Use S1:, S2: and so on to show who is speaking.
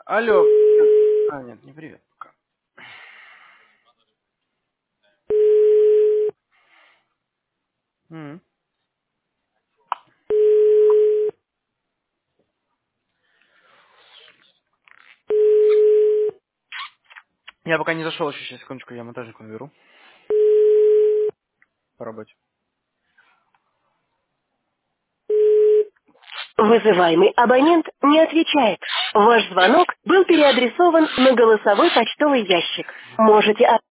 S1: Алло. А, нет, не привет пока. М. Я пока не зашел еще, сейчас, секундочку, я монтажнику наберу по работе.
S2: Вызываемый абонент не отвечает. Ваш звонок был переадресован на голосовой почтовый ящик. Можете